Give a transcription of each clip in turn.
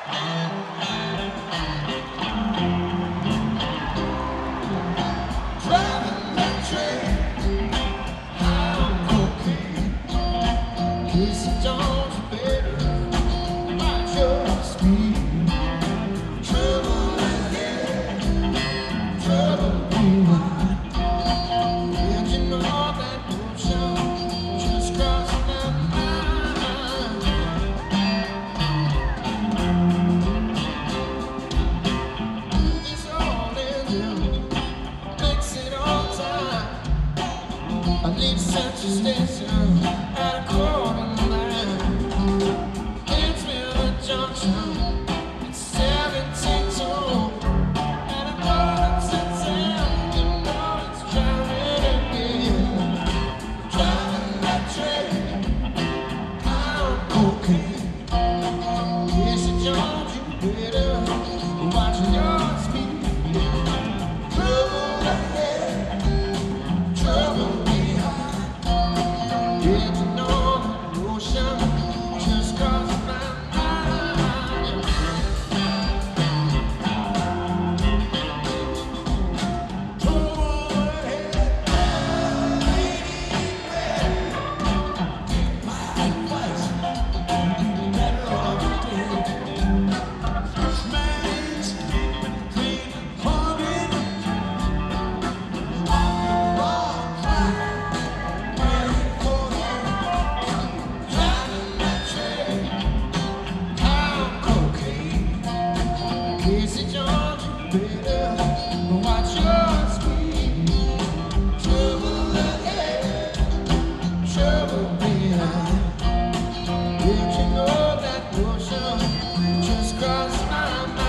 Driving that train, high on cocaine. Casey Jones, you better watch your speed. Trouble ahead, trouble behind. Did you know that ocean just crossed my mind? This all is you, makes it all time. I leave Central Station at a quarter line. Kingsville Junction, it's 17 and I know it's a town, you know it's driving again. Driving that train, high on cocaine. Yes, Jones, you better watch your speed. Trouble ahead, trouble behind. Did you know that ocean just crossed my mind? Trouble ahead, my advice, better off dead. Smells clean, haunted, all right, waiting for you. Driving that train, high on cocaine. Casey Jones, you better watch your speed. Trouble ahead, trouble behind. Did you know that ocean just crossed my mind?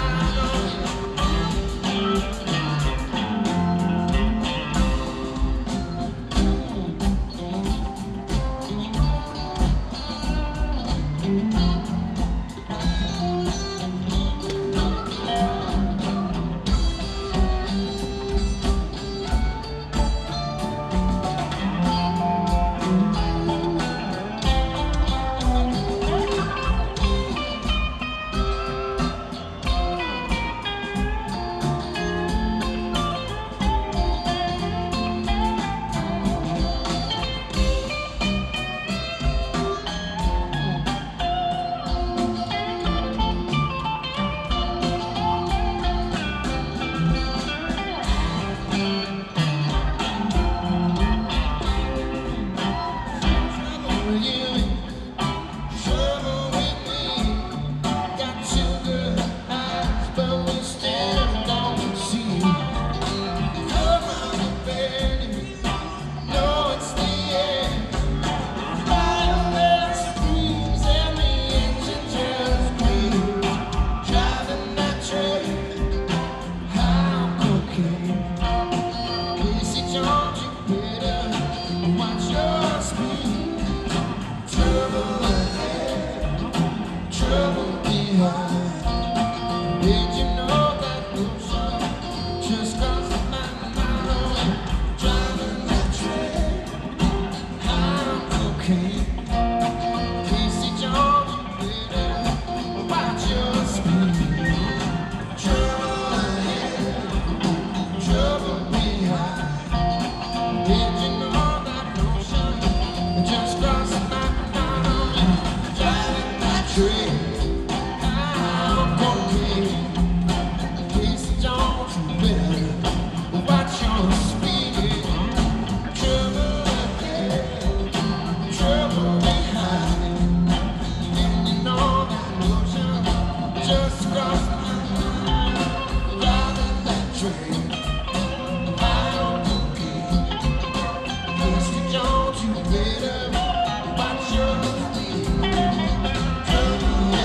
Did you know that ocean just crossed my mind? Driving that train, high on cocaine. Casey Jones, you better watch your speed. Trouble ahead, trouble behind. Did you know that ocean just crossed my mind? Driving that train. Just crossed my mind, driving that train. I don't know, Mr. Jones, you better watch your speed.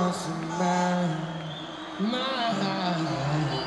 crossing my mind.